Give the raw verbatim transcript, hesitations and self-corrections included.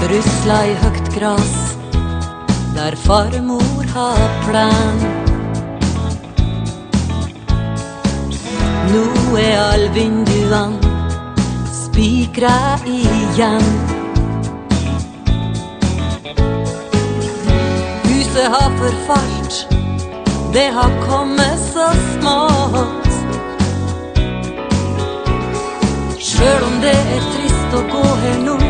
Rusla i høgt gras der farmor har plen. Nå er all vinduan spikra igjen. Huset har forfalt, det har kommet så smått. Selv om det er trist å gå her nå,